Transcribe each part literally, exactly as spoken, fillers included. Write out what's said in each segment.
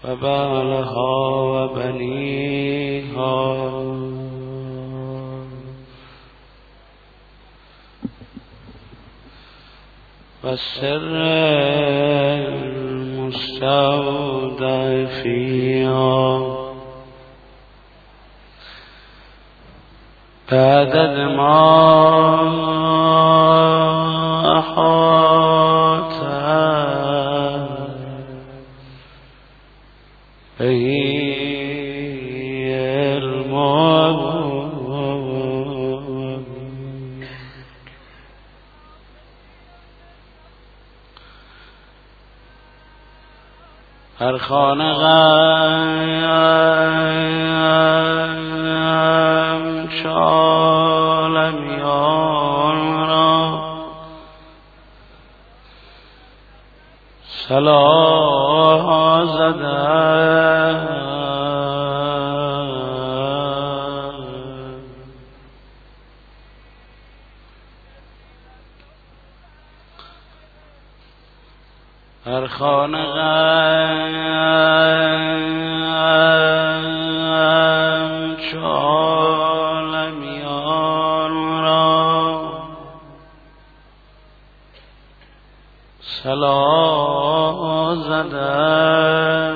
و بعلها و بنیها و سر المستودع فیها بعدد ما احاط به علمه هر خانقم عالمیان را صلاح زده هر خانقم عالمیان را صلاح زده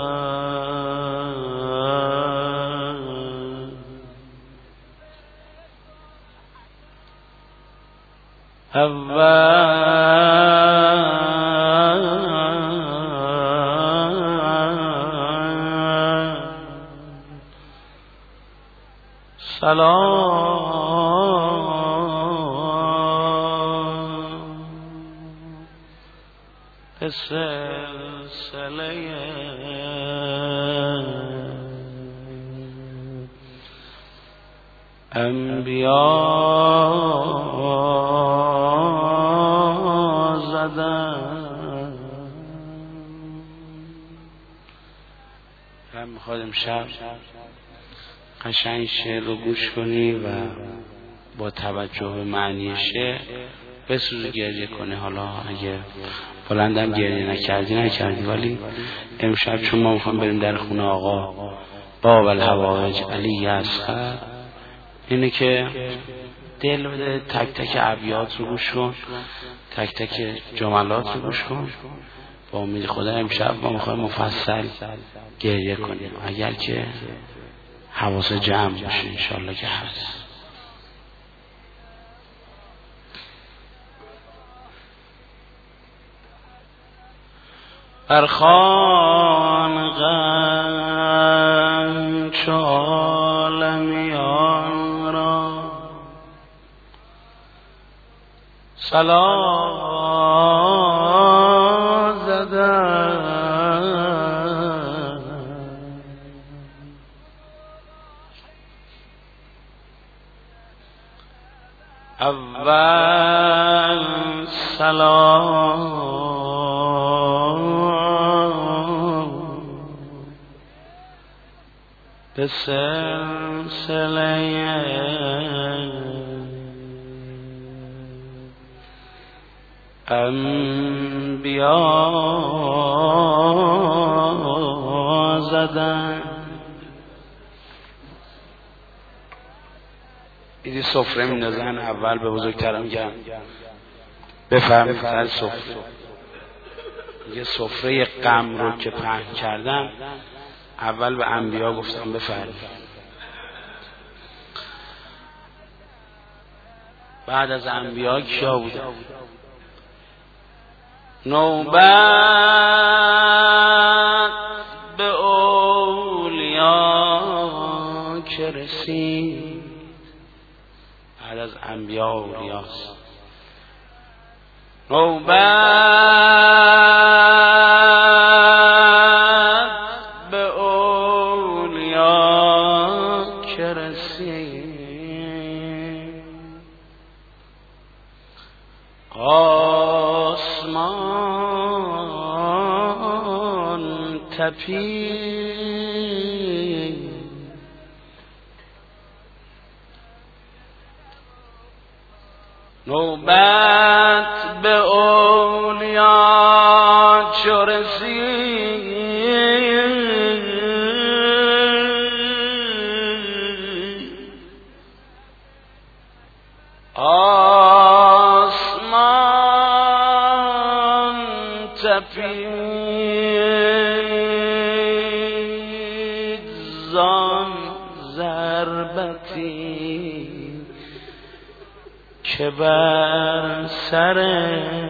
سلام سلسله انبیا زدن. هم میخواد امشب قشنگ شعر رو گوش کنی و با توجه به معنی شعر بسوز گریه کنی. حالا اگه بلندم گریه نکردی نکردی، ولی امشب چون ما میخوام بریم در خونه آقا باب الحوائج علی اصغر، اینه که دل بده، تک تک ابیات رو گوش کن، تک تک جملات رو گوش کن. با امید خدا امشب ما میخوایم مفصل گریه کنیم، اگر که حواس جمع باشه انشالله که هست. بر خانقم چو عالمیان را صلاح زدن. اول سلام به سلسله انبیا زدن. ایدی سفره میندازن، اول به بزرگترم میگن بفرمید سر سفره. یه سفره غم رو که پهن کردم اول به انبیا گفتم بفرمید، بعد از انبیا کیا بودن؟ نوبت به اولیا که رسید، بعد از انبیا و اولیاست. نوبت به اولیا که رسید، آسمان تپید، نوبت به اولیا چو رسید، شفید زان ضربتی که بر سر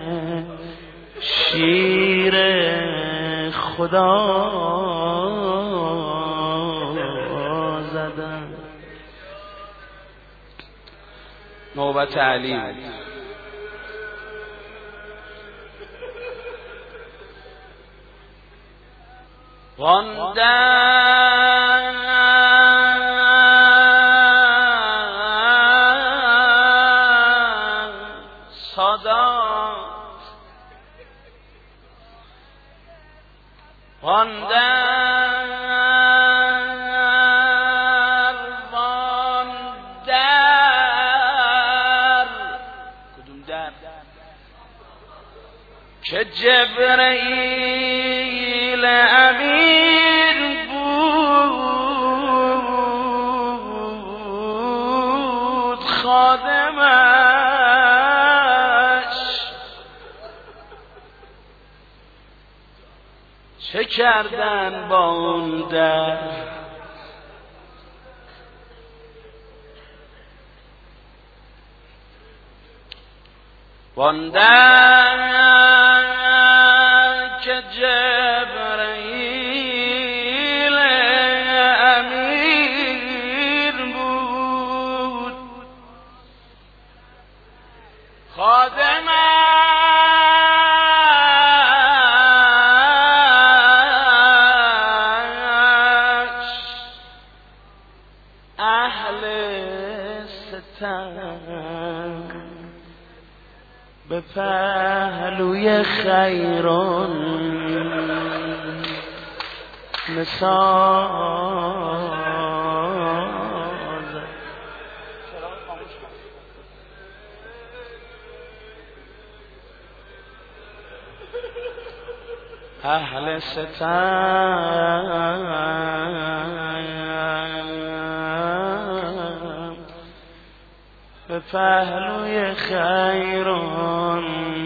شیر خدا زدن. نوبت علی. وان در سادات وان در وان در کدوم در که جبرئیل امیر بود خادمش، چه کردن با اون در؟ وان در که جبرئیل امیر بود خادمش، اهل ستم به پهلوی خیران نساز. اهل ستم به پهلوی خیران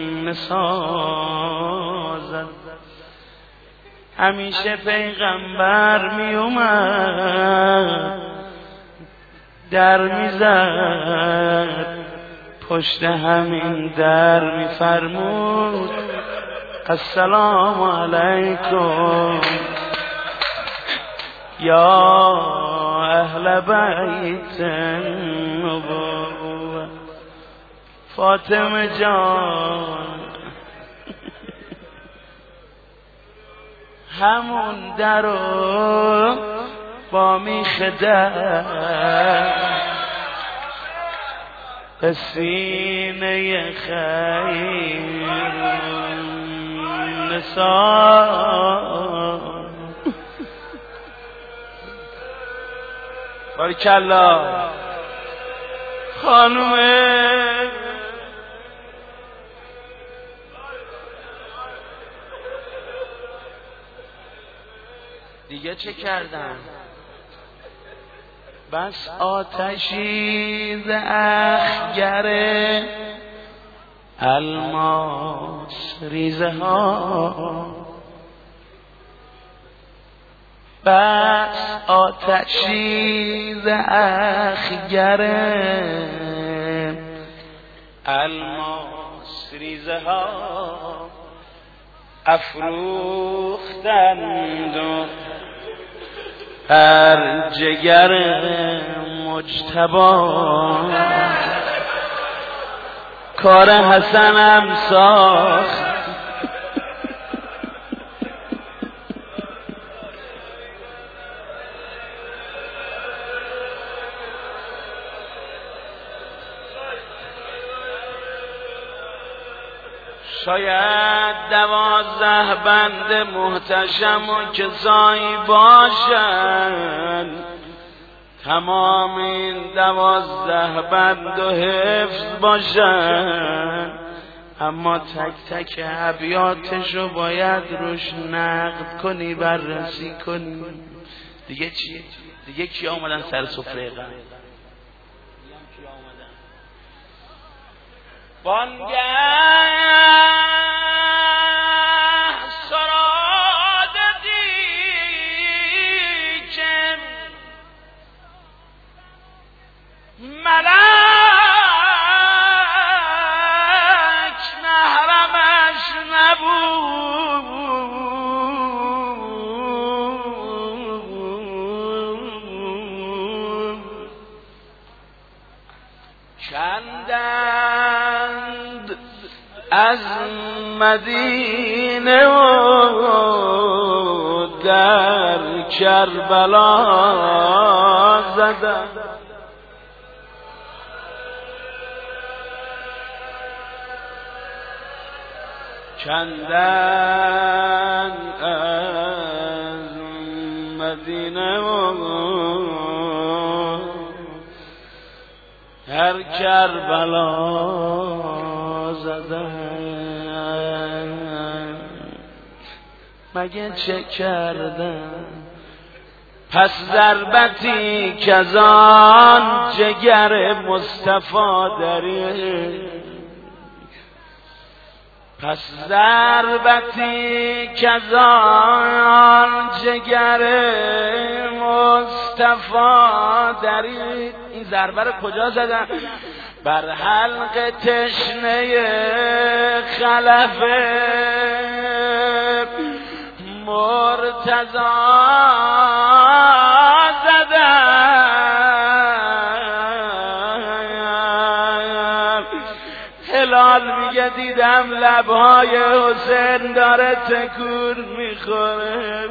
نسازد. همیشه پیغمبر می اومد در می زد، پشت همین در می فرمود السلام علیکم یا اهل بیت النبوة. فاطمه جان همون درو با میخ در به سینه خیر نسان. باریکالله خانومه دیگه چه کردن؟ بس آتشی ز اخگر الماس ریزه ها، بس آتشی ز اخگر الماس ریزه ها افروختند و هر جگر مجتبا کار حسنم ساخت. شاید دوازده بند محتشم و کسایی باشن، تمام این دوازده بند و حفظ باشن، اما تک تک ابیاتشو باید روش نقد کنی، بررسی کنی. دیگه چی؟ دیگه کی آمدن سر سفره غم؟ بانگه خندند از مدینه و در کربلا زدند. چندن از مدینه و هر کربلا زدن. مگه چه کردن پس ضربتی کزان جگر مصطفی داری، پس ضربتی کزان جگر مصطفی درید. این ضربه رو کجا زدن؟ بر حلق تشنه خلف مرتضی زدن. هلال میگه دیدم لبهای حسین داره تکون میخوره،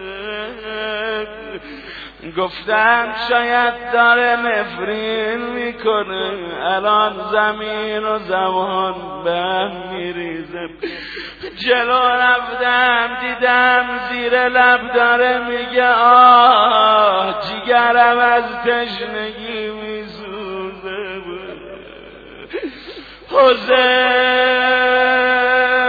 گفتم شاید داره نفرین میکنه، الان زمین و زمان به هم میریزه. جلو رفتم دیدم زیر لب داره میگه آه جیگرم از تشنگی میسوزه. حسین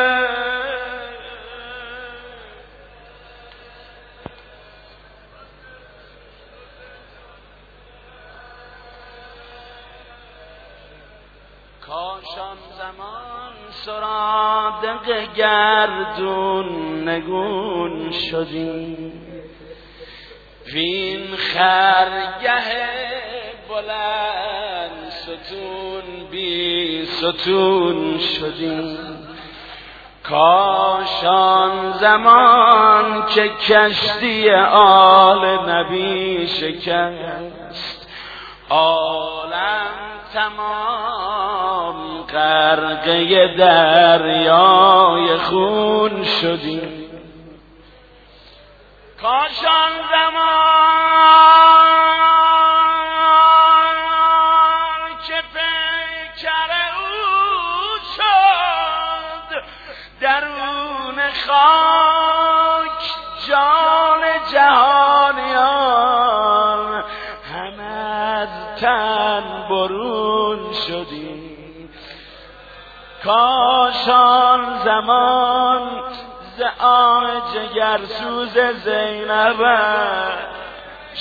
کاشان زمان سرادق گردون نگون شدیم، وین خرگه بلند ستون بی ستون شدیم. کاشان زمان که کشتی آل نبی شکست، عالم تمام غرقه دریای خون شدیم. کاشان زمان که پیکر او شد، درون خاک جان جهانیان همه از تن برون شدیم. کاشان زمان ز آه جگرسوز زینبش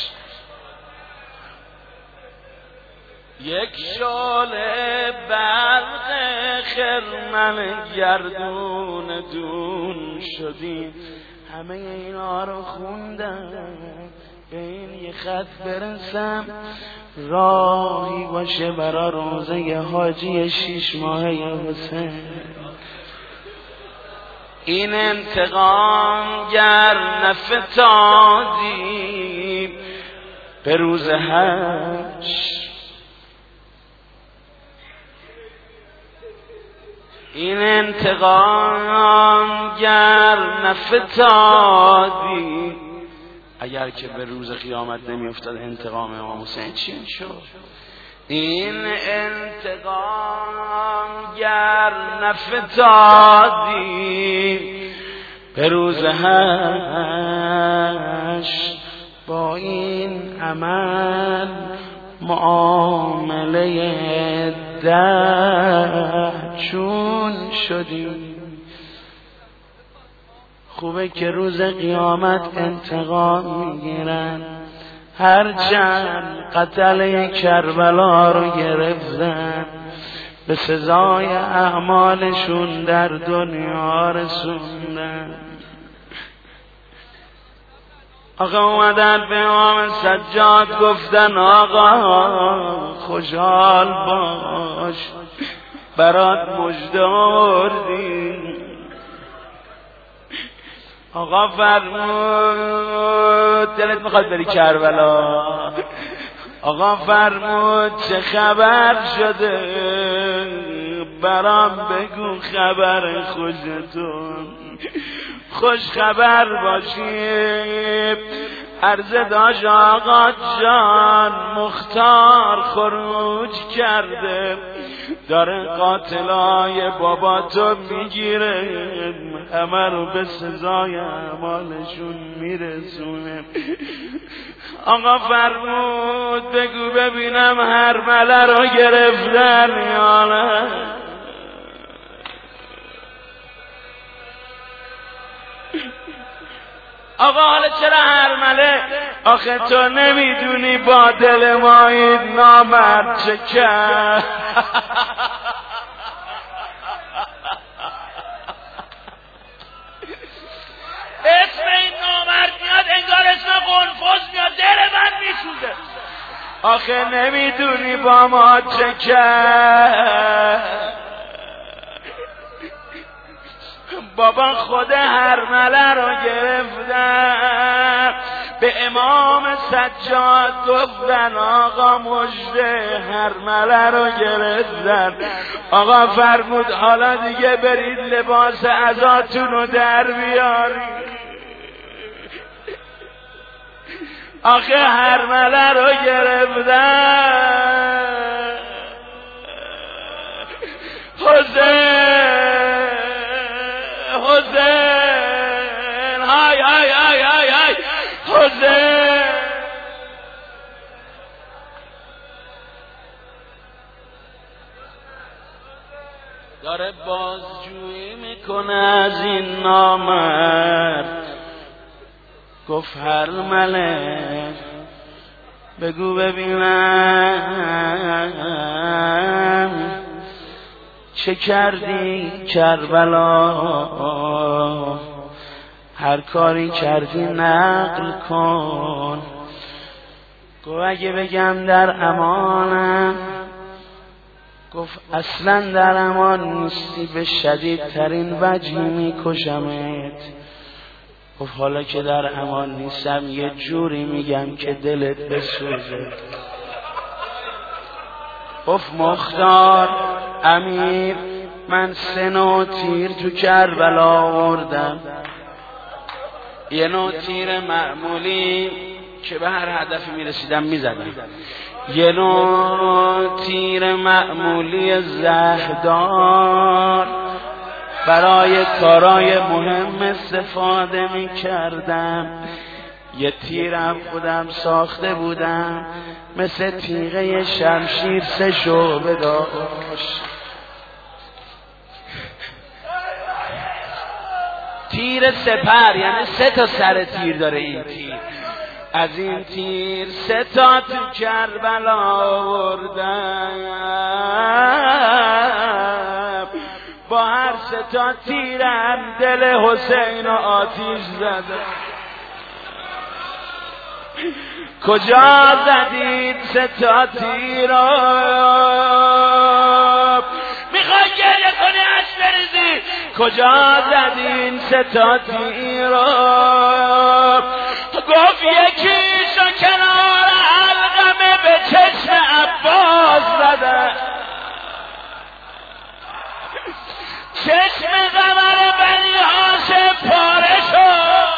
یک شعله برق خرمن گردون دون شدیم. همه اینا رو خوندم به این یه خط برسم، راهی باشه برا روزه حاجی شیش ماهه حسین. این انتقام گر نفتادی به روز حج، این انتقام گر نفتادی، اگر که به روز قیامت نمی افتاد انتقام امام حسین چی میشد؟ این انتقام گر نفتادی به روز حشر، با این عمل معامله ده چون شدی. خوبه که روز قیامت انتقام میگیرن، هر چند قتل کربلا رو گرفتن به سزای اعمالشون در دنیا رسوندن. آقا اومدن به امام سجاد گفتن آقا خوشحال باش برات مژده آوردیم. آقا فرمود دلت میخواد بری کربلا؟ آقا فرمود چه خبر شده برام بگو خبر خوشتون خوش خبر باشی. عرض داشت آقا جان مختار خروج کرده داره قاتلای بابا تو میگیره همه رو به سزای اعمالشون میرسونه. آقا فرمود بگو ببینم هرمله رو گرفتن یا نه. آقا حالا چرا هرمله؟ آخه تو نمیدونی با دل ما این نامرد چه کرد. اسم این نامرد میاد انگار اسم قنفذ میاد دل من میسوزه. آخه نمیدونی با ما چه کرد. بابا خود هرمله رو گرفتن به امام سجاد گفتن آقا مژده هرمله رو گرفتن. آقا فرمود حالا دیگه برید لباس عزاتون رو در بیارید. آخه هرمله رو گرفتن. حسین حسین های های های های های حسین. داره بازجویی میکنه از این نامرد. گفت هرمله بگو ببینم چه کردی کربلا. هر کاری کردی نقل کن. گفت اگه بگم در امانم. گفت اصلا در امان نیستی به شدیدترین وجهی میکشمت. گفت حالا که در امان نیستم یه جوری میگم که دلت بسوزه. گفت مختار امیر من سه نوع تیر تو کربلا آوردم. یه نوع تیر معمولی که به هر هدفی میرسیدم میزدم. یه نوع تیر معمولی زهردار برای کارای مهم استفاده میکردم. یه تیرم خودم ساخته بودم مثل تیغه شمشیر سه شعبه داشت. تیر سپر یعنی سه تا سر تیر داره این تیر. از این تیر سه تا تو کربلا آوردم. با هر سه تا تیرم دل حسین آتیش زده. کجا زدید سه تا تیرا؟ میخوای گریه کنی اش بریزی؟ کجا زدین سه تا تیرا؟ گفت یکیشو کنار علقمه به چشم عباس زدن. چشم قمر بنی هاشم پاره شد.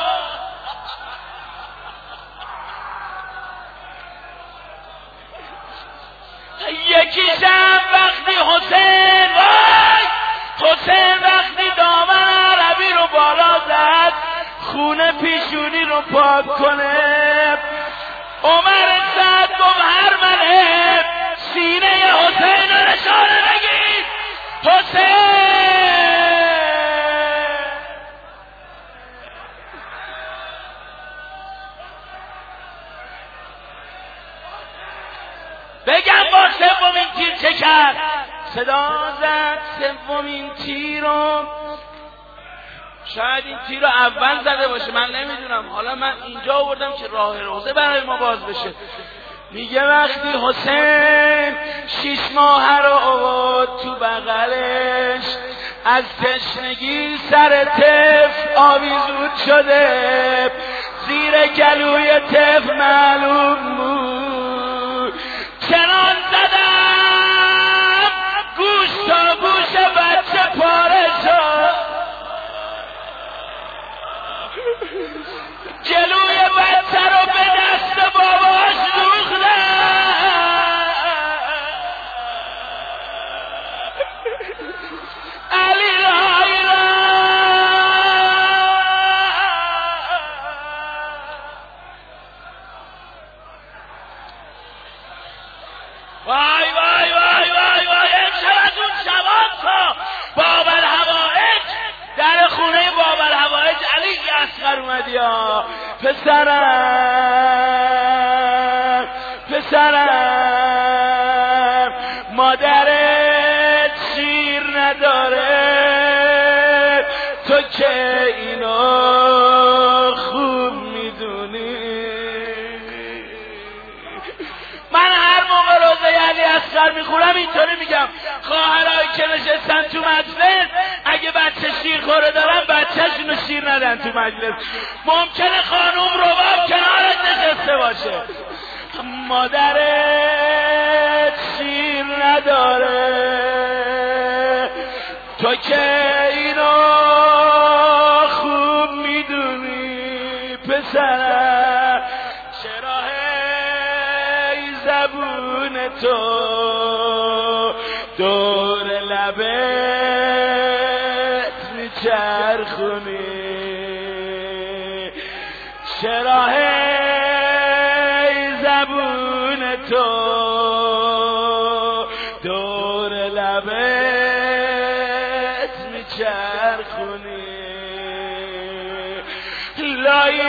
یکیشم وقتی حسین وای حسین وقتی دامن عربی رو بالا زد خونه پیشونی رو پاک کنه. عمر سعد گفت هرمله سینه حسین رو نشانه بگید. حسین بگم با سومین تیر چه کرد؟ صدا زد سومین تیر رو. شاید این تیر رو اول زده باشه من نمیدونم. حالا من اینجا آوردم که راه روزه برای ما باز بشه. میگه وقتی حسین شیش ماه رو آورد تو بغلش از تشنگی سر طفل آویزون شده. زیر گلوی طفل معلوم بود وای وای وای وای وای امشب از اون شباب تا باب الحوائج در خونه باب الحوائج علی اصغر اومدی ها. پسرم پسرم مادرت شیر نداره تو که اینو خوب میدونی. من هر موقع روزه علی اصغر میخورم اینطوری میگم خواهرایی که نشستن تو مجلس اگه بچه شیر خوره دارن بچه‌شونو شیر ندن تو مجلس. ممکنه خانوم رباب کنارت نشسته باشه مادرت شیر نداره تو که اینو خوب میدونی. پسرم چرا هی زبون تو دور لبت میچرخونی چرا هی زبون تو دور لبت میچرخونی. لای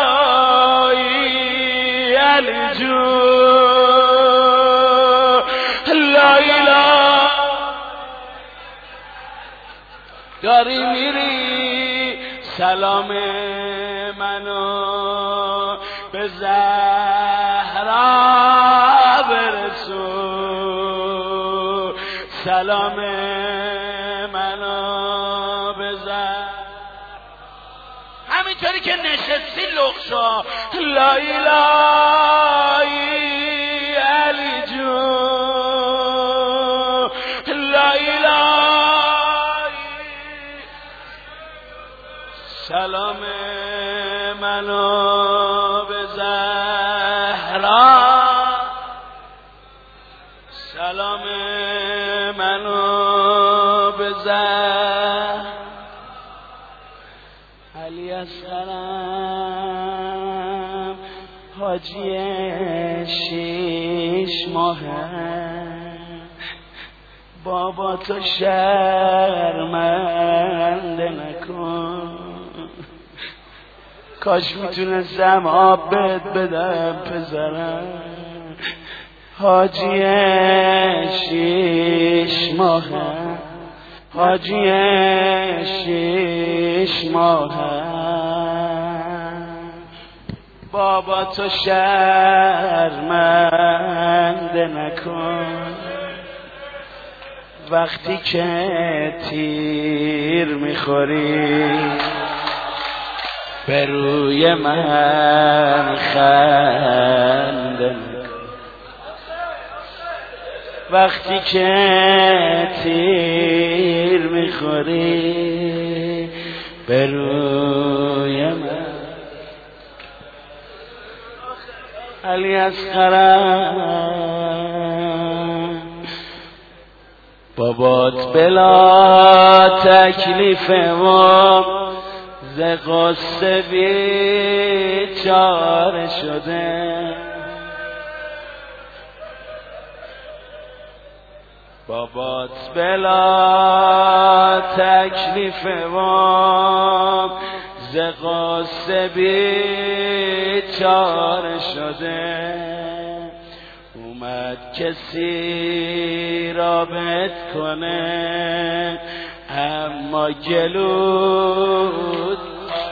لای علی جون لای لای داری میری سلام منو به زهرا برسون سلام منو به زهرا همینطوری که نشستی لغشا. لای لای علی جون لای لای سلام منو به زهرا سلام منو به زهرا. علی اصغرم حاجی شیش ماهه بابا تو شرمنده نکن کاش میتونستم آب بهت بدم پسرم. حاجی شیش ماهه حاجی شیش ماهه بابا تو شرمنده نکن وقتی که تیر میخوری به روی من خنده وقتی که تیر میخوری به روی من. علی اصغرم بابات بلا تکلیف و ز غصه بیچاره شده بابات بلا تکلیف و ز غصه بیچاره شده اومد کسی را بد کنه اما گلود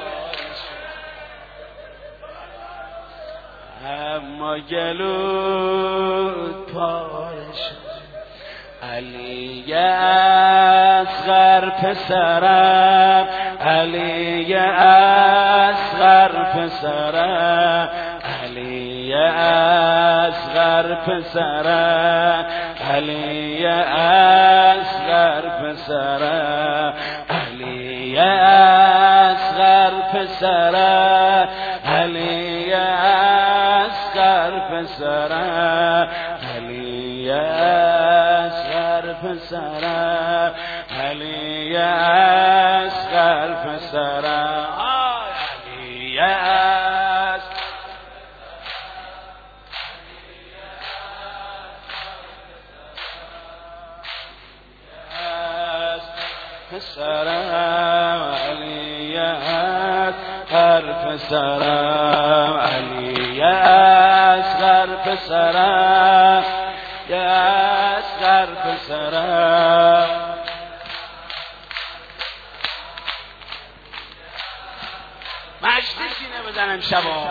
اما گلود پاره شد. علی اصغر پسرم علی اصغر پسرم علی اصغر پسرم علی اصغر پسرم علی اصغر پسرم علی اصغر پسرم علی اصغر پسرم علی اصغر پسرم علی اصغر پسرم علی اصغر پسرم علی اصغر پسرم یا اصغر پسرم مشتی سینه بزنم شبا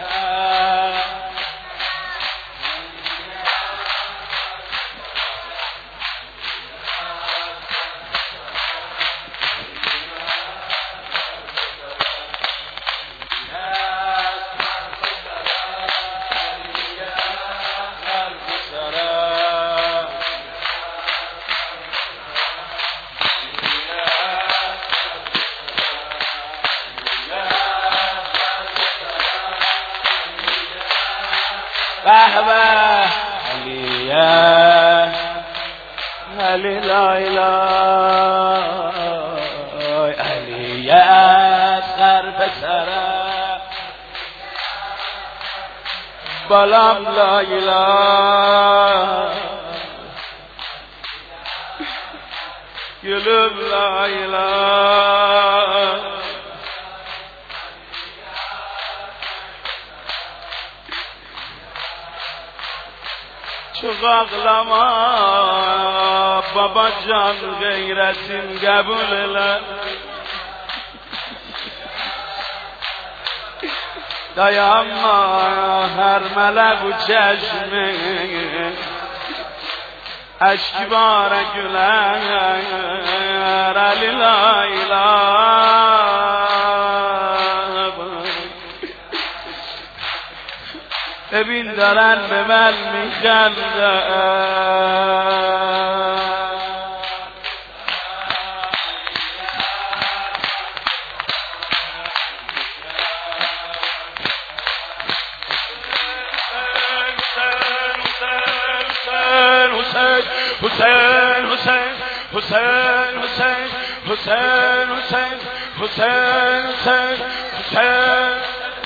بهبه علیه علی لا اله علیه اصغر پسرم بالام لا اله گلم لا اله چقاقلما بابا جان غیرتیم قبول لن دایم ما هر ملق و چشمه اشکی باره گلر علی لا اله ببین دارن به من میخندن حسین حسین حسین حسین حسین حسین حسین حسین حسین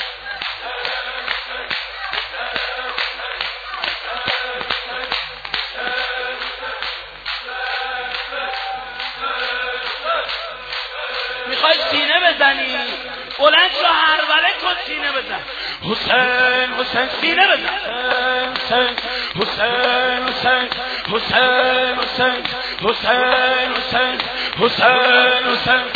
میخوای سینه بزنی بلند شو هر وله کن سینه بزن حسین حسین سینه بزن حسین حسین حسین حسین حسین حسین حسین حسین حسین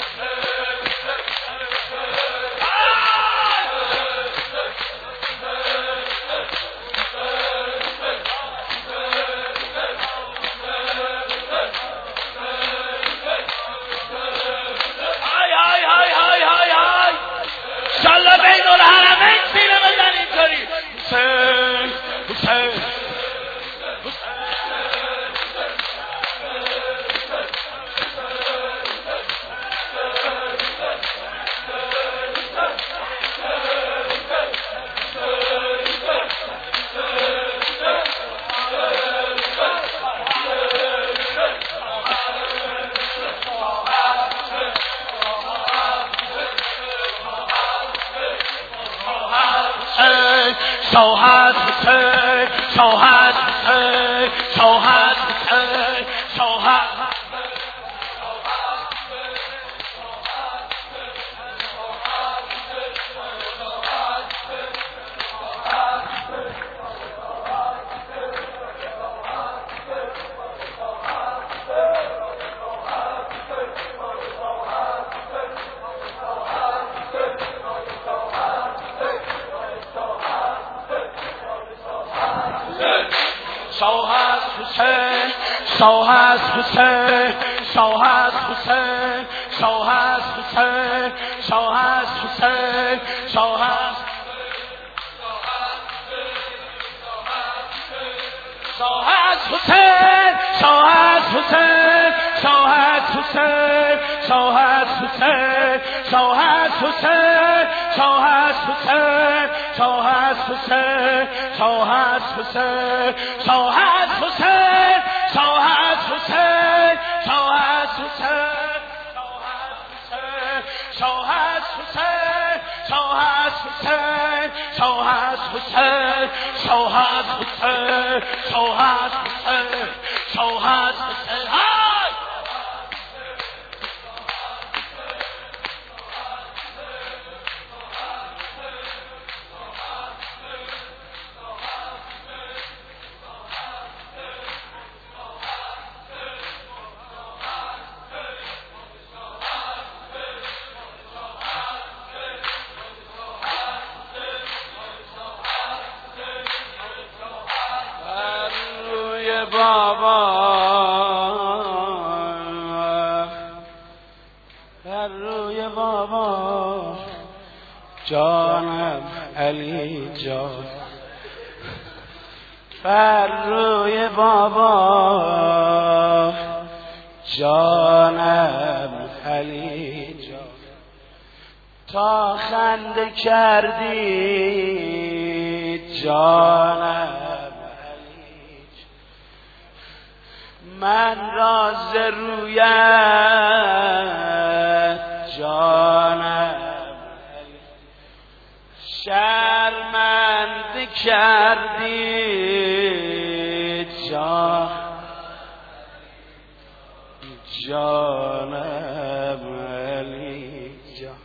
شوهد حسین شوهد حسین شوهد حسین شوهد شوهد حسین شوهد حسین شوهد حسین شوهد حسین شوهد حسین شوهد شوهد حسین شوهد حسین شوهد حسین شوهد حسین شوهد حسین شوهد حسین شوهد حسین شوهد حسین شوهد حسین شوهد حسین شوهد حسین شوهد حسین شوهد حسین شوهد حسین شوهد حسین شوهد حسین شوهد حسین روی بابا بر روی بابا جانم علی جان بر روی بابا جانم علی جان تا خنده کردی جانم علی جان من راز رویت جانم علی شرمنده کردی جان جانم علی جان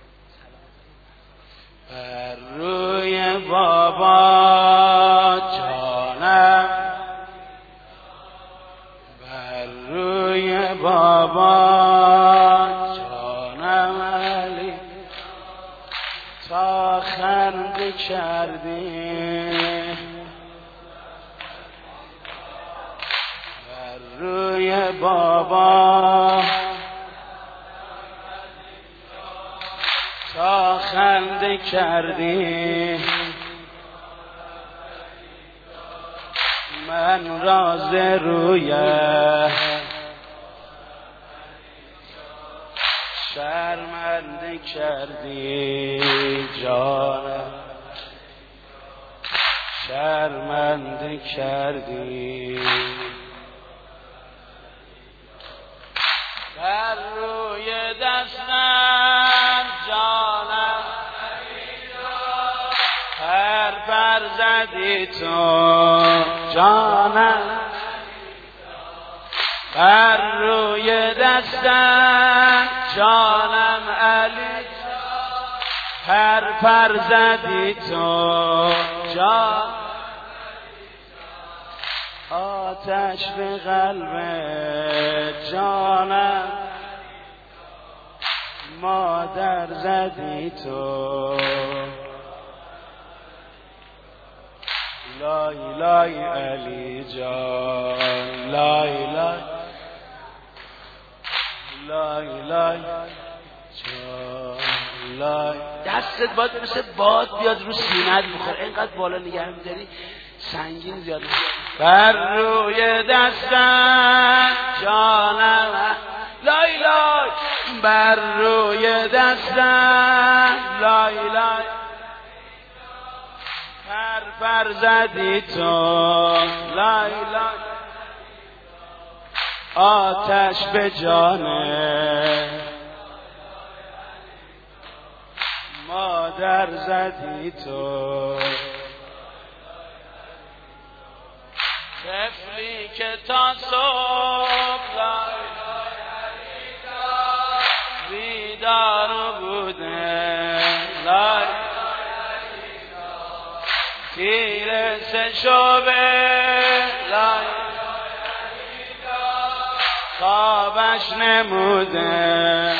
بر روی بابا جانم بر روی بابا جانم علی تا خنده کردی بر روی بابا تا خنده کردی من راز رویت شرمنده کردی جانم شرمنده کردی بر روی دستم جانم هر پر زدی تو جانم بر روی دستم جانم علی هر پر زدی تو جان آتش به قلب جانم مادر زدی تو لای لای علی جان لای لای لای لای جان لای دستت باید مثل باد بیاد رو سینت بخوره اینقدر بالا نگه می‌داری سنگین زیاد بر روی دستم جانم لای لای بر روی دستم لای لای هر پر زدی تو لای لای آتش به جانه مادر زدی تو طفلی که تا صبح بیدار بوده لای تیر سه شبه لای خوابش نموده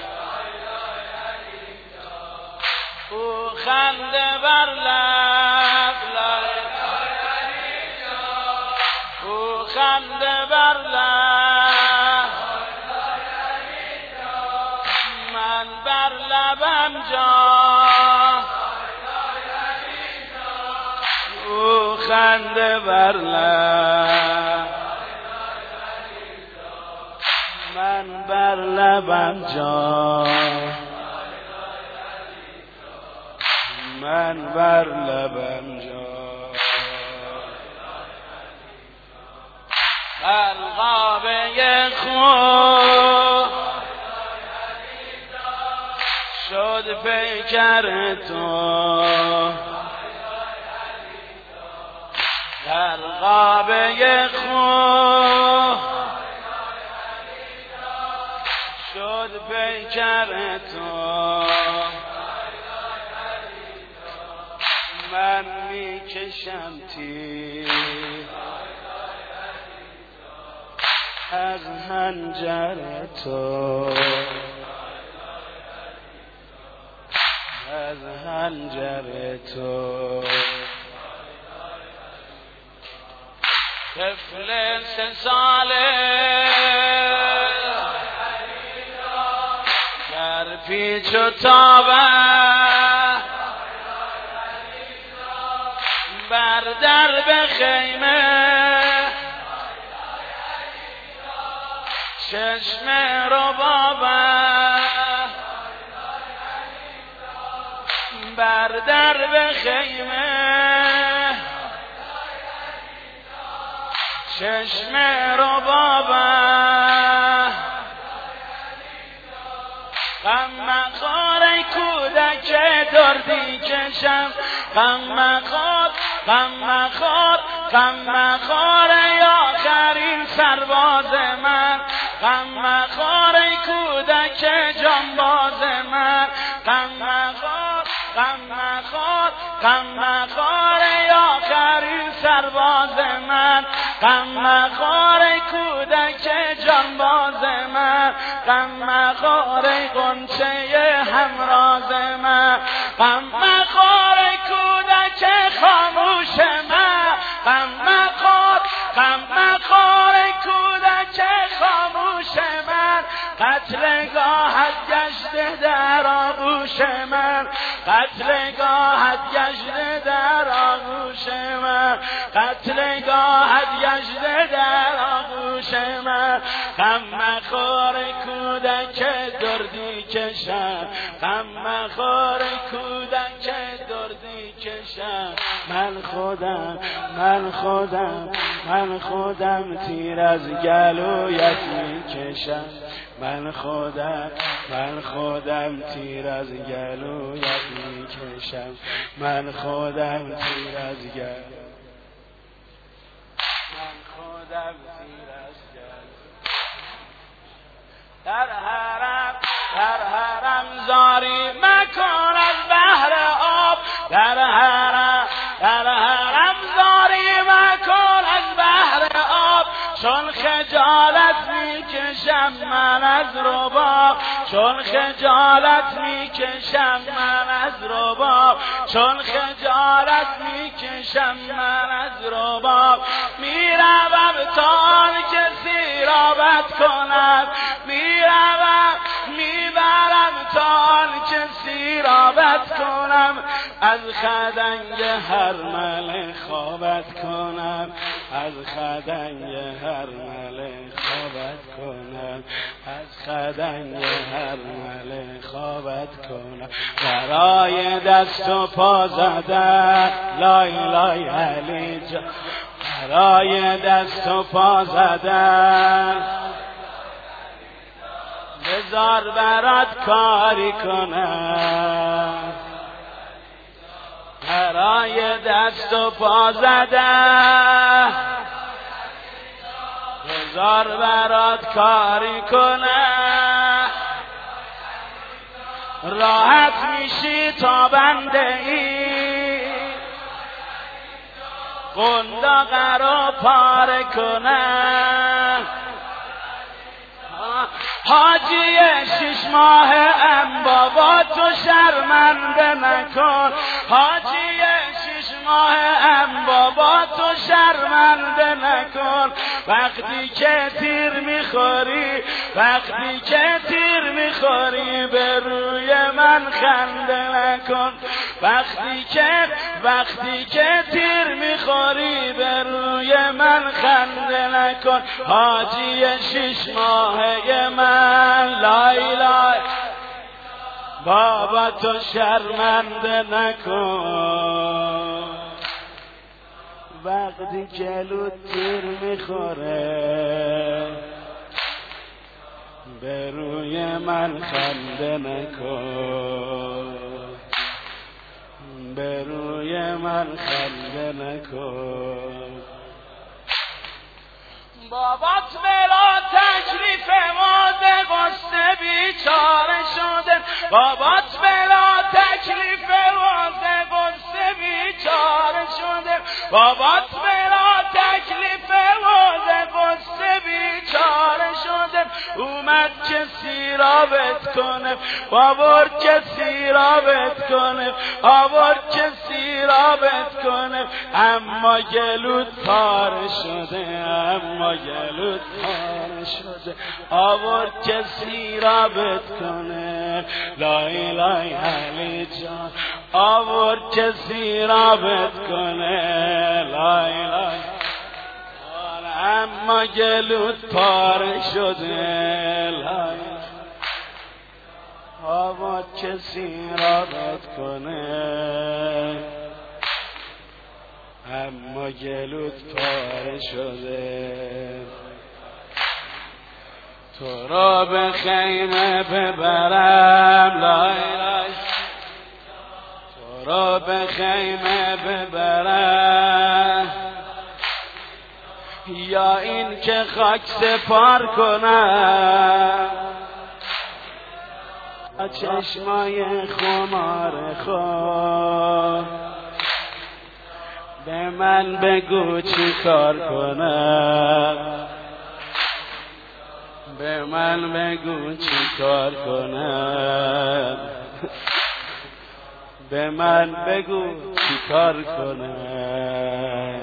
او خنده بر لب لای او خنده بر لب من بر لبم جان او خنده بر لب من بر لبم جان من بر لبم جان قلقابه خود شد پیکر تو قلقابه خود شد پیکر تو من میکشم تیر از حنجر تو از حنجر تو طفل سه ساله در پیچ و تابه بر درب خیمه چشم ربابه بر درب خیمه چشم ربابه غم مخور کودک دردی کشم غم مخور غم مخور غم مخور آخرین سرباز من غم مخور کودک جانباز من غم مخور غم مخور غم مخور آخرین سرباز من غم مخور کودک جانباز من غم مخور غنچه همراز من غم مخور کودک خاموش من غم مخور غم مخور کودک خاموش من قتلگاهت گشته در آغوش من قتلگاهت گشته در آغوش من قتلگاهت گشته در آغوش من غم مخور کودک دردی کشم غم مخور کودک دردی کشم من خودم من خودم من خودم تیر از گلویت میکشم من خودم من خودم تیر از گلویت میکشم من خودم تیر از گلویت من خودم تیر از گلویت در حرم در حرم زاری مکن از بحر آب در حرم در حرم زاری مکن از بحر آب چون خجالت میکشم من از رباب چون خجالت میکشم من از رباب چون خجالت میکشم من از رباب میروم تا که سیرابت کند میروم میبرم تا که سیرابت کنم از خدنگ هر مل خوابت کنم از خدنگ هر مل خوابت کنم از خدنگ هر مل خوابت کنم برای دست و پا زدن لای لای علی جان برای دست و پا زدن بذار برات کاری کنم برای دست و پا زدن بذار برات کاری کنم راحت میشی تا بنده ای قنداق رو پاره کنم حاجی شش ماه ام بابا تو شرمنده نکن حاجی شش ماه ام بابا تو شرمنده نکن وقتی که تیر میخوری وقتی که تیر میخوری به روی من خنده نکن وقتی که وقتی که تیر میخوری به روی من خنده نکن حاجی شش ماهه من لای لای بابا تو شرمنده نکن وقتی جلو تیر میخوره به روی من خنده نکن به روی من خنده نکن بابات بلا تکلیف ماده قصه بیچاره شده بابات بلا تکلیف ماده قصه بیچاره شده بابات بلا تکلیف ماده قصه بیچاره شده اومد که سیرابت کنه بابر که سیرابت کنه آور که سیرابت سیرابت کنه، اما گلوت پاره شده، اما گلوت پاره شده، آورد که سیرابت کنه. لای لای علی جان آورد که سیرابت کنه، لای لای اما گلوت پاره شده، لای آورد که سیرابت کنه، اما گلوت پاره شده. تو را به خیمه ببرم، لای لای تو را به خیمه ببرم، یا این که خاک سپار کنم چشمای خمار خود. به من بگو چی کار کنم، به من بگو چی کار کنم، به من بگو چی کار کنم.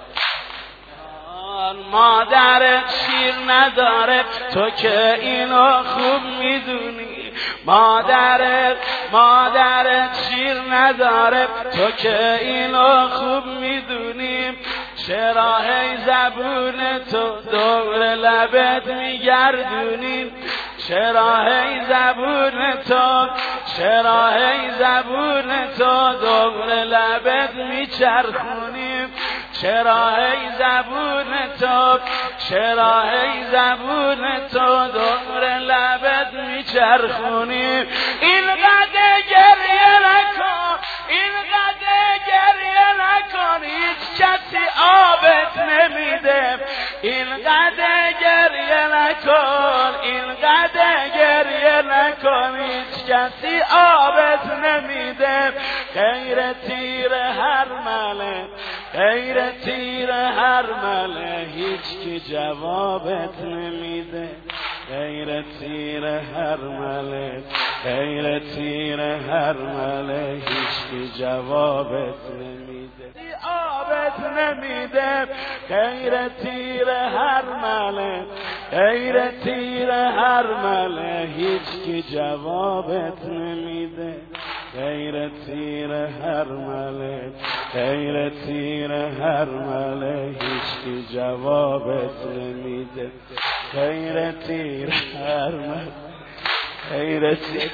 مادرت شیر نداره تو که اینو خوب میدونی، مادرت مادرت شیر نداره تو که اینو خوب میدونی. چرا هی زبون تو دور لبت میگردونی، چرا هی زبون تو چرا هی زبون تو دور لبت میچرخونی، چرا هی زبون تو چرا هی زبون تو دور لبت میچرخونی. اینقدر گریه نکن، اینقدر گریه نکن، هیچ کسی آبت نمیده. اینقدر گریه نکن، اینقدر گریه نکن، هیچ کسی آبت نمیده. غیر تیر هر مله، غیر تیر هر مله، هیچ کی جوابت نمیده. غیر تیر هر مله، غیر تیر هر مله، هیچ کی جوابت نمیده. آبت نمیده. غیر تیر هر مله، غیر تیر هر مله، هیچ کی جوابت نمیده. غیر تیر هر مله، غیر تیر هر مله، هیچ کی جوابت نمیده. غیر تیر هر مله، غیر تیر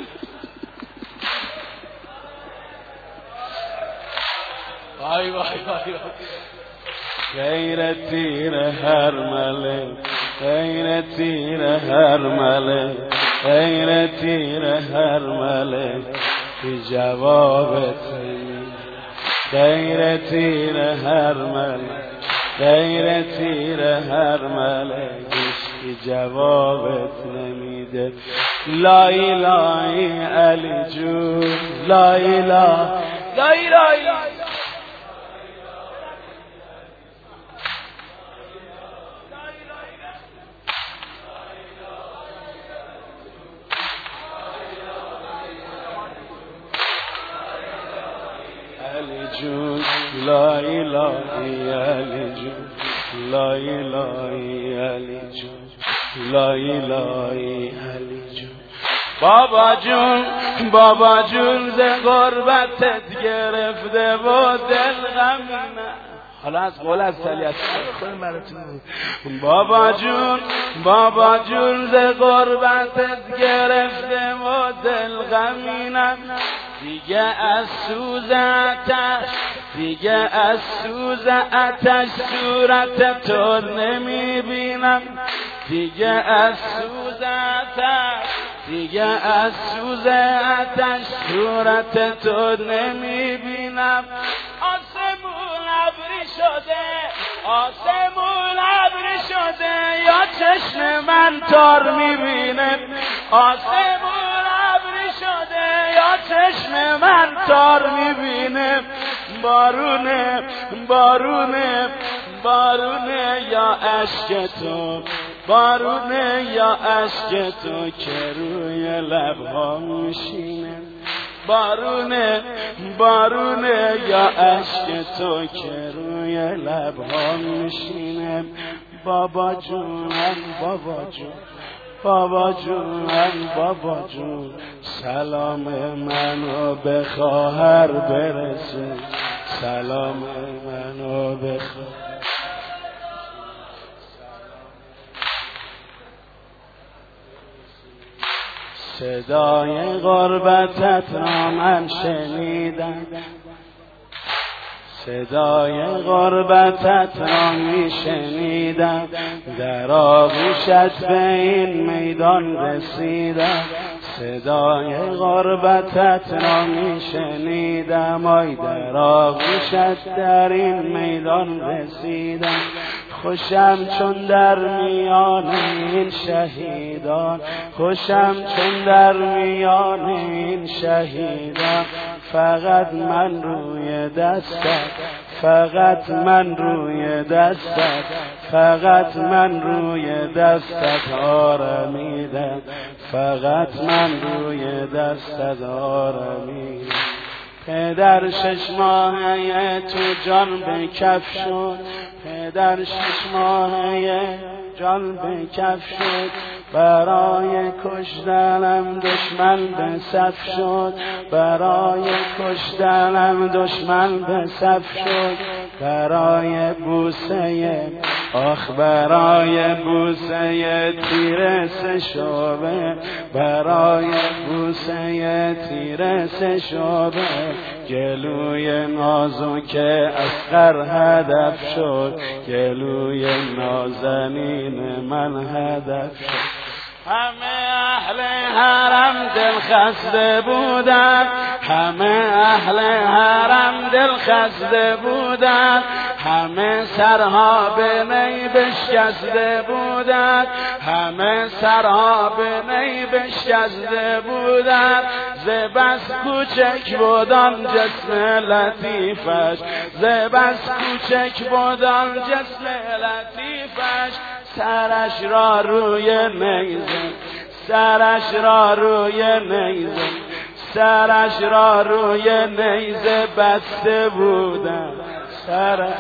وای وای وای غیر تیر هر مله، غیر تیر هر مله، غیر تیر هر مله، بی جوابت نمیده. غیر تیر هر مله، غیر تیر هر مله، بی جوابت نمیده. لای لای علی جون، لای لای لای لای جون، لا اله علی جون، لا اله علی جون، لا اله علی جون. بابا جون بابا جون ز غربتت گرفته و دل غمینه. حالا از قول از سلیت خودم براتون. بابا جون بابا جون ز غربتت گرفته و دل غمینم. دیگه از سوز آتش دیگه از سوز آتش صورت تو نمیبینم. دیگه از سوز آتش دیگه از سوز آتش صورت تو نمیبینم. آسمون ابری شده آسمون ابری شده یا چشم من تار میبینه. آسمون ابری شده یا چشم من تار میبینه. بارونه بارونه بارونه یا اشک تو بارونه یا اشک تو که روی لبها میشینه. بارونه بارونه یا عشق تو که روی لبها میشینه بابا جونم بابا جون بابا جونم بابا جون سلام منو به خواهر برسون سلام منو به خواهر صدای غربتت را من شنیدم صدای غربتت را می شنیدم در آغوشت به این میدان رسیدم صدای غربتت را می شنیدم آی در آغوشت در این میدان رسیدم خوشم چون در میان این شهیدان خوشم چون در میان این شهیدان فقط من روی دستت فقط من روی دستت فقط من روی دستت آرمیدم فقط من روی دستت آرمیدم پدر شش ماهه تو جان به کف شد پدر شش ماهه جان به کف شد برای کشتنم دشمن به صف شد برای کشتنم دشمن به صف شد برای بوسه آخ برای بوسه تیر سه شعبه برای بوسه تیر سه شعبه گلوی نازک اصغر هدف شد گلوی نازنین من هدف شد همه اهل حرم دل خسته بودن همه اهل حرم دل خسته بودن همه سرها به نی بشکسته بودن همه سرها به نی بشکسته بودن ز بس کوچک بودان جسم لطیفش ز بس کوچک بودان جسم لطیفش سرش را روی نیزه سرش را روی نیزه سرش را روی نیزه بسته بودن سرش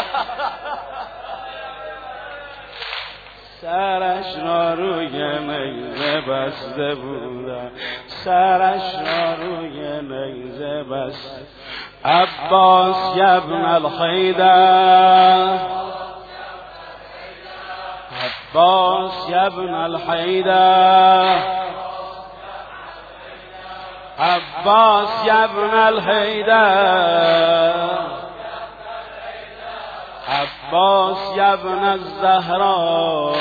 سرش را روی نیزه بسته بودن سرش را روی نیزه بسته عباس ابن الحیدر عباس ابن الحیدر عباس ابن الحیدر عباس ابن الزهراء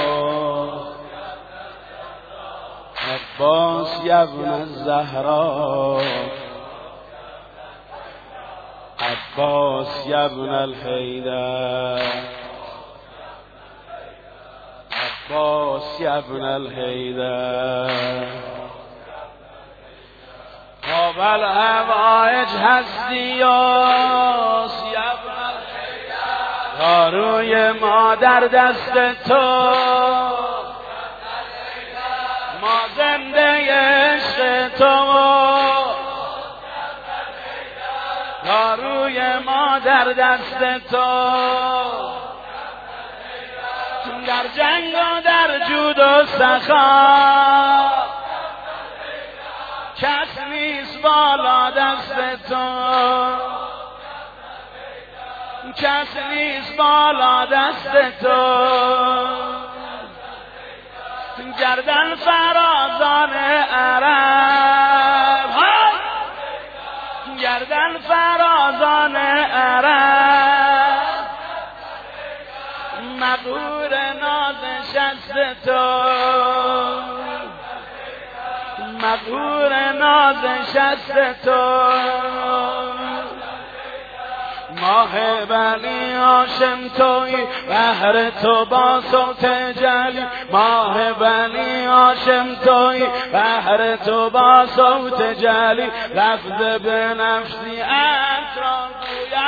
عباس ابن الزهراء عباس ابن الحیدر عباس ابن الحیدر قابل هوایج هستی و ابن الحیدر تا روی ما در دست تو ما زنده عشق تو تا روی ما در دست تو در جنگ و در جود و سخا کس نیست بالا دست تو کس نیست بالا دست تو گردن فرازان عرب گردن فرازان عرب مغرور ناز شست تو مغرور ناز شست تو ماه بنی هاشم توی بهر تو با صوت جلی ماه بنی هاشم توی بهر تو با صوت جلی لفظ به نفسی ات را گویم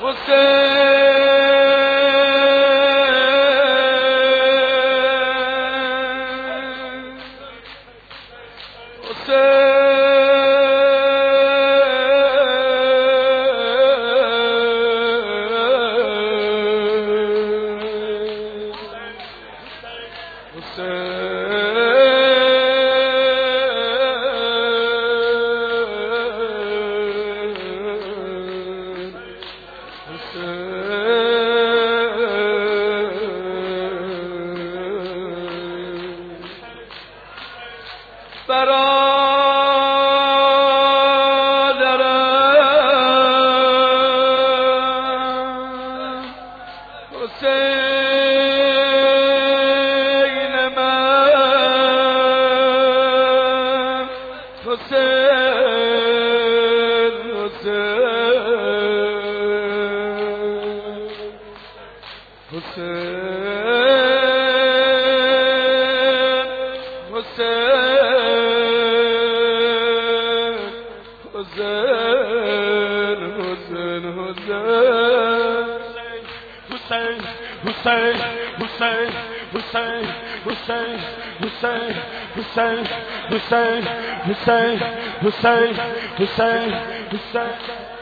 Hussein, Hussein, Hussein, Hussein, Hussein,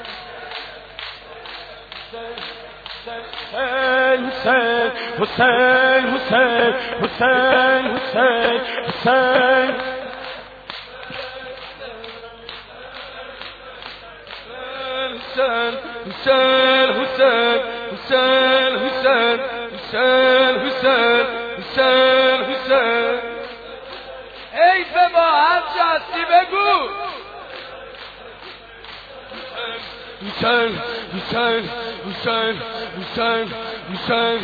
Hussein, Hussein, Hussein, Hussein, Hussein, Hussein. Hussein, Hussein, Hussein, Hussein, Hussein, Hussein, Hussein, Hussein. ای به با هم جستی بگو Hussein, Hussein, Hussein, Hussein, Hussein.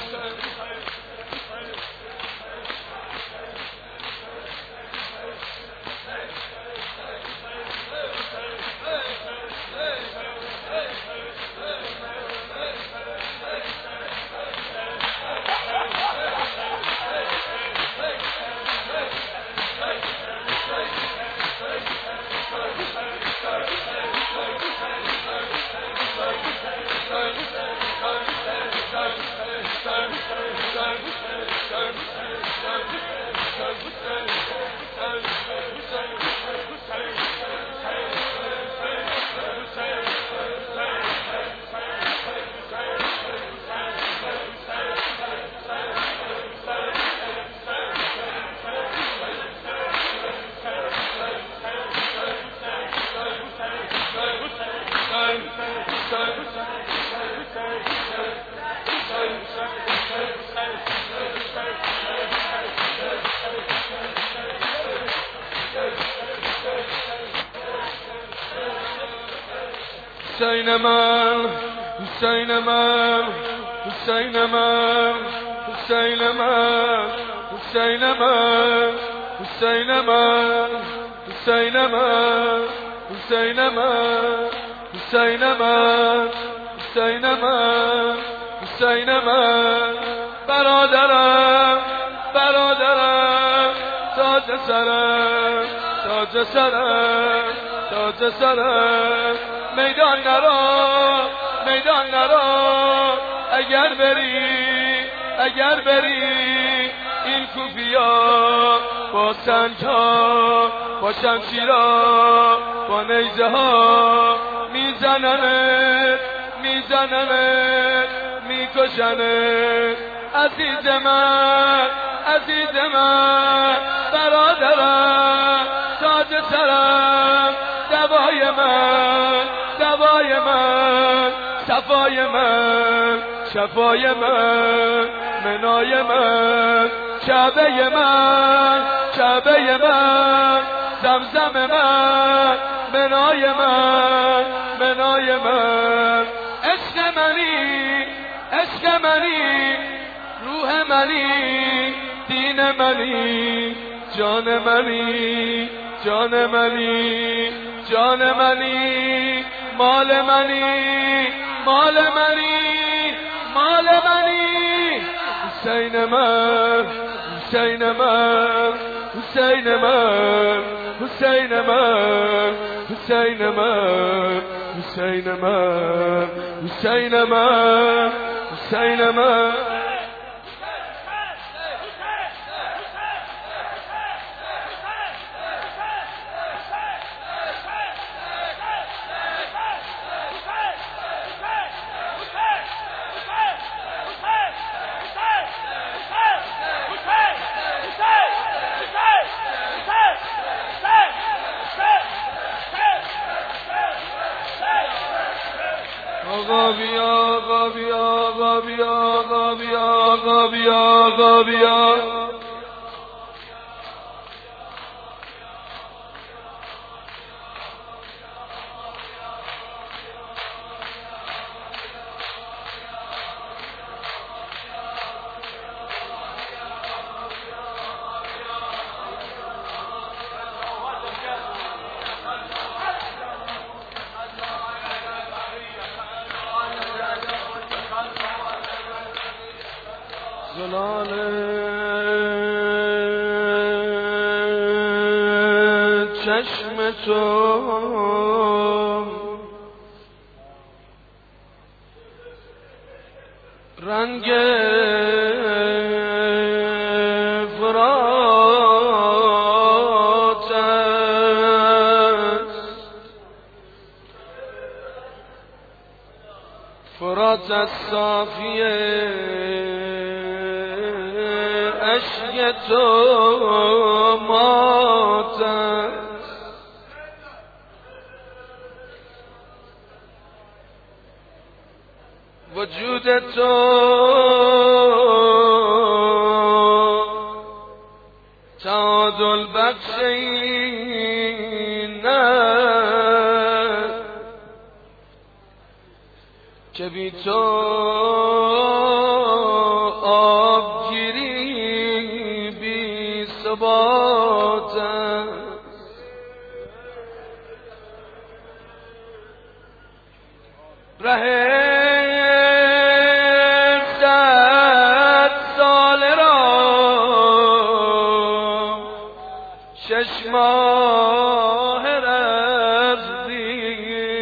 Hussein man, Hussein man, Hussein man, Hussein man, Hussein man, Hussein man, Hussein man, Hussein man, Hussein man, Hussein man, Hussein man. برادرم برادرم تاج سرم تاج سرم تاج سرم میدان نرو میدان نرو اگر بری اگر بری این کوفیا با سنجا با شمشیرا با نیزه ها میزننت میزننت میکشنت عزیز من عزیز من برادرم تاج سرم دوای من دوای من صفای من شفای من منای من کعبه من کعبه من زمزم من منای من منای من عشق منی عشق منی روح منی دین منی جان منی جان منی جان منی مال منی مال منی مال منی حسین من حسین من حسین من حسین من حسین من حسین من حسین من حسین من آقا بیا آقا بیا آقا بیا آقا بیا آقا بیا آقا بیا زلال چشم تو رنگ فرات است فرات از صافیه اشک تو مات است وجود تو تعادل بخش این است که بی تو آبگیری بی ثبات است ره صد سال را شش ماه رفتی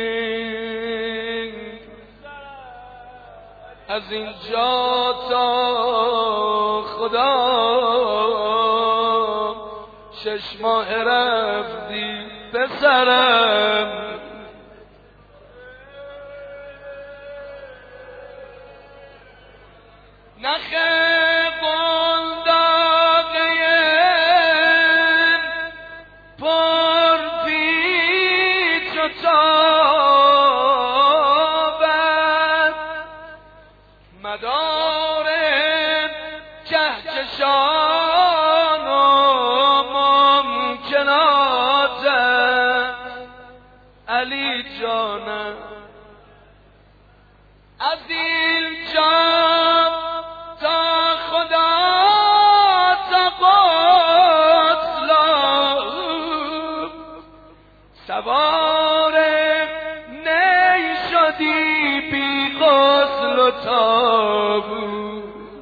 از اینجا تا خدا شش ماه رفتی پسرم نخ قنداقه پر پیچ و تابد مدار کهکشان و ممکنات علی جانم از اینجا سوار نی شدی بی غسل و تابو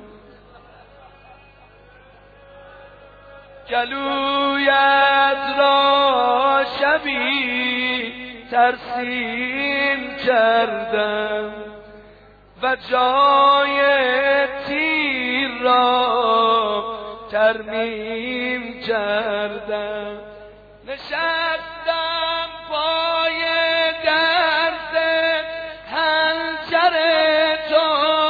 گلویت را شبی ترسیم کردم و جای تیر را ترمیم کردم نشستم پای درد حنجر تو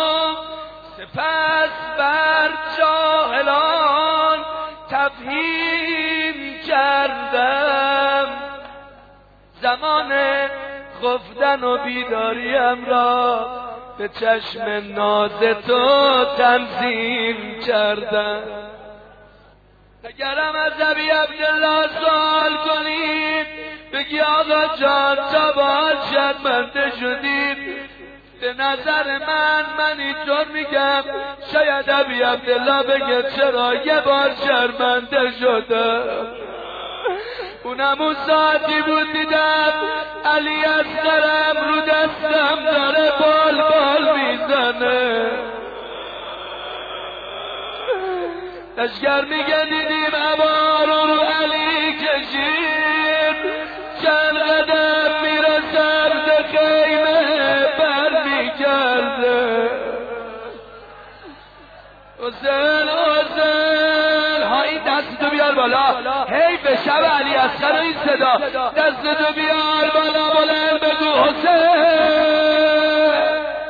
سپس بر جاهلان تفهیم کردم زمان خفتن و بیداریم را به چشم ناز تو تنظیم کردم اگرم از ابی عبدالله سوال کنید بگی آقا جان تا باید شرمنده شدید به نظر من من اینطور میگم شاید ابی عبدالله بگه چرا یه بار شرمنده شدم اونم اون ساعتی بود دیدم علی اصغرم رو دستم داره بال بال میزنه لشگر میگه دیدیم عبا رو علی کشید چند قدم میره سرد خیمه بر حسین حسین ها این دستتو بیار بالا هی به شب علی اصغر و این صدا دستتو بیار بالا بلند بگو حسین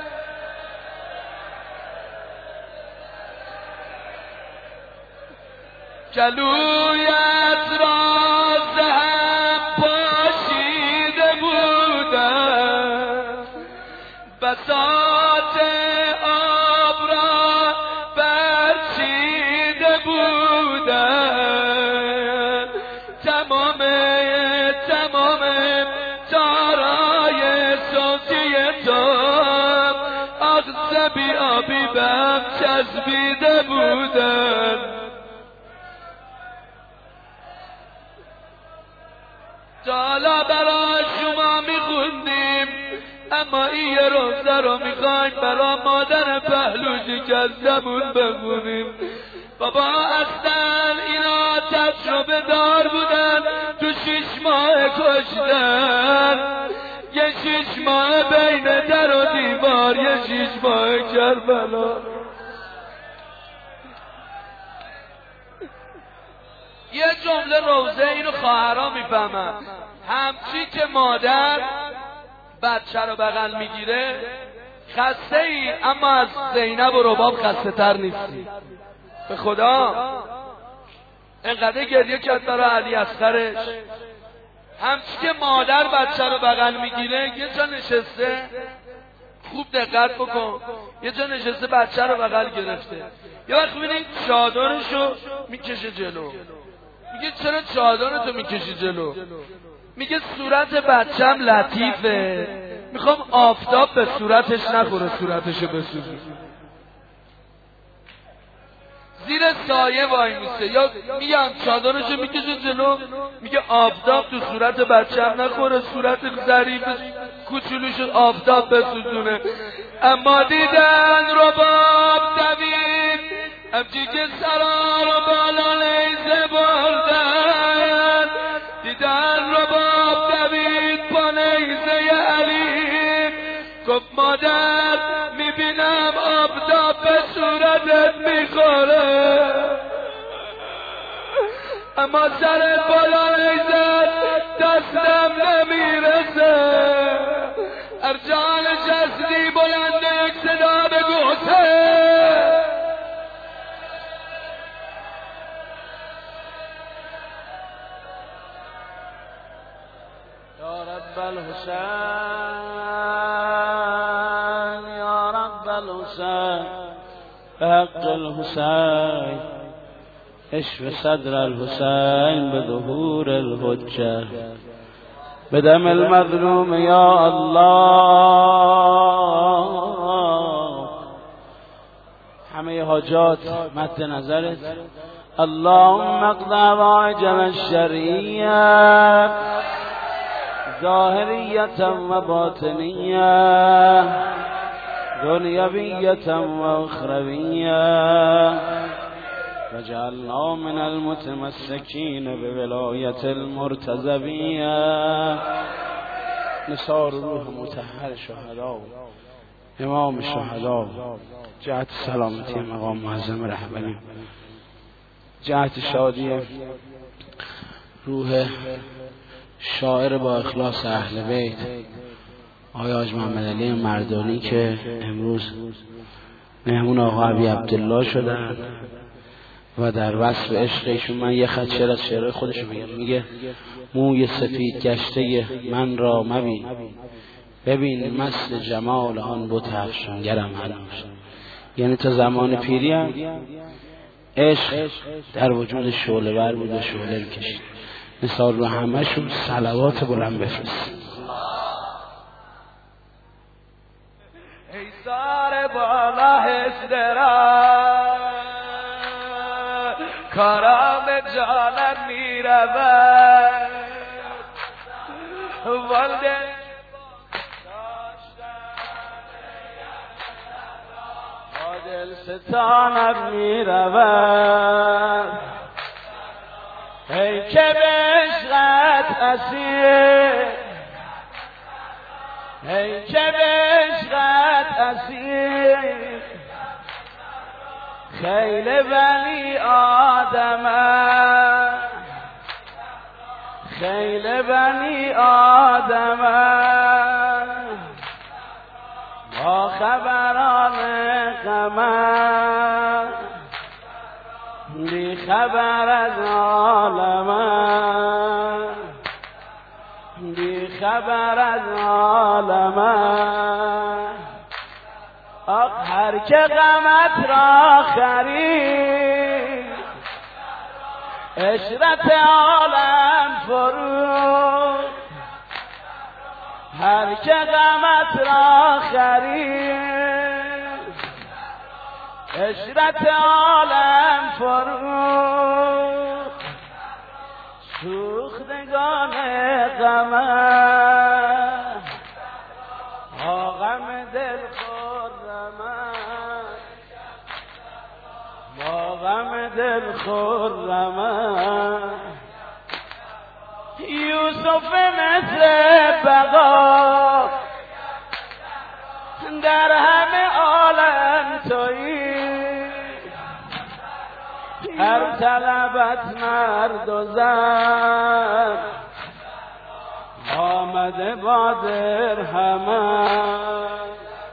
جلویت راز هم پاشیده بودم بساط آب را برچیده بودم تمام تمام تارای صوتی تو آغز بی آبی بهم چسبیده بودم حالا برای شما میخوندیم اما این یه روزه رو میخوایم برای مادر پهلو شکستمون بخونیم بابا اصلا اینا تجربه دار بودن تو شش ماه کشتن یه شش ماه بین در و دیوار یه شش ماه کربلا یه جمله روزه اینو خواهرها میفهمن همچی که مادر بچه رو بغل میگیره خسته ای اما از زینب و رباب خسته تر نیستی به خدا انقدر گریه کرد برای علی اصغرش همچی که مادر بچه رو بغل میگیره یه جا نشسته خوب دقت بکن یه جا نشسته بچه رو بغل گرفته یه وقت ببینید چادرشو میکشه جلو میگه چرا چادرتو میکشی جلو میگه صورت بچم لطیفه میخوام آفتاب به صورتش نخوره صورتشو بسوزه زیر سایه وای میسته یا میگم چادرشو میکشه جلو میگه آفتاب تو صورت بچم نخوره صورت ظریف کوچولوشو آفتاب بسوزونه اما دیدن رباب دوید همچی که سرا رو بالا نیزه بردن دیدن رباب دوید با نیزه علی گفت مادر میبینم آفتاب به صورتت میخوره اما سرت بالا نیزه دستم نمیرسه ارجان جسدی بلند یک صدا بگو حسین یا رب الحسین یا رب الحسین حق الحسین اشف صدر الحسین به ظهور الحجه بدم المظلوم یا الله همه حاجات مد نظرت اللهم اقض حوائج الشرعیه ظاهریة و باطنیة دنیویة و اخرویة وجعلنا من المتمسکین بولایت المرتضویة نثار روح مطهر شهدا امام شهدا جهت سلامتی مقام معظم رهبری جهت شادی روح شاعر با اخلاص اهل بیت آقای حاج محمد علی مردانی که امروز مهمون آقا ابی عبدالله شدن و در وصف عشقشون من یه خط شعر از شعرهای خودش میگم میگه موی سفید گشته من را مبین ببین مست جمال آن بت افشانگرم هنوز یعنی تا زمان پیری هم عشق در وجود شعله ور بود و شعله میکشید مثال رو همه شون صلوات بلند بفرست ای سار بالا هسترا کارام جانم میرود والده دل ستانم میرود ای که به عشقت اسیر ای که به عشقت اسیر خیل بنی آدم خیل بنی آدم با خبران غم بی خبر از عالم بی خبر از عالم آخ هر که غمت را خرید عشرت عالم فروخت هر که غمت را خرید عشرت عالم فروخت سوختگان غمت ها غم دل خرمت با غم دل خرمت یوسف مثل بقا در همه عالم تویی هر طلبت مرد و زن آمده با درهمت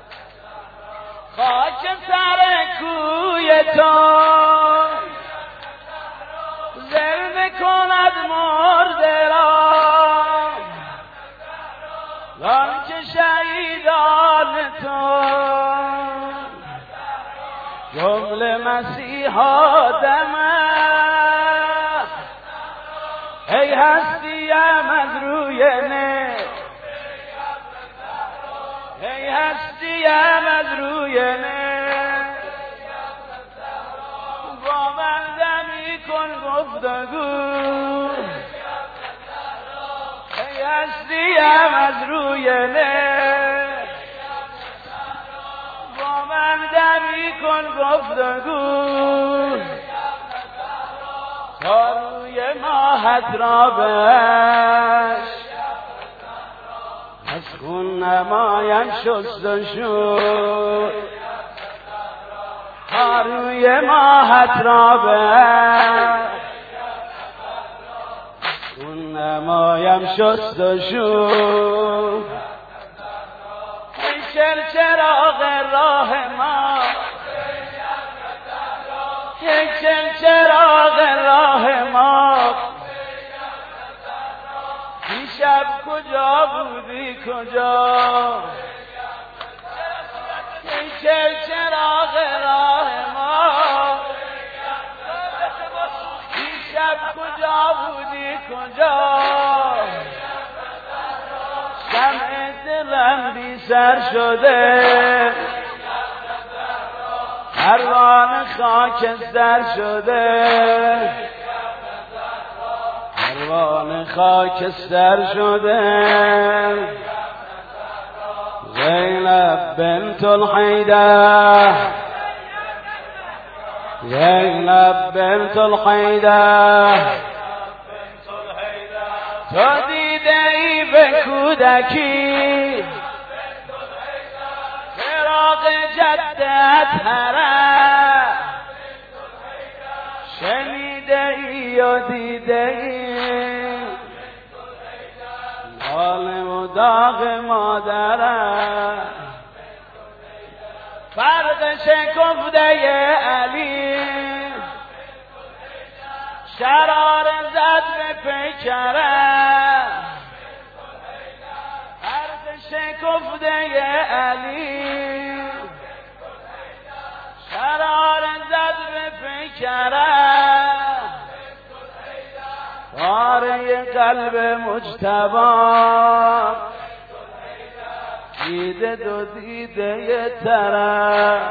خاک سر کوی تو زنده کند مرده را آنکه شهیدان تو جمله مسیح آدم ای هستیم از روی نه ای هستیم از روی نه با من دمی کن گفتگو ای هستیم از روی نه با من دمی کن گفتگو تا روی ماهت را بش از خون نمایم شست و شد تا روی ماهت را بش از خون نمایم شست و شد ای چراغ راه ما ای چراغ راه ما دیشب کجا بودی کجا ای چراغ راه ما دیشب کجا بودی کجا شمع دلم بی سر شده پروانه خاکستر شده پروانه خاکستر شده زینب بنت الحیدر زینب بنت الحیدر تو دیده ای به کودکی فراق جدت حرم شنیده ای و دیده ای ناله و داغ مادرم فرق شکفته علی شرار زد به پیکرم فرق شکفته علی شرار زد به پیکرم پاره قلب مجتبی دیده دو دیده طرف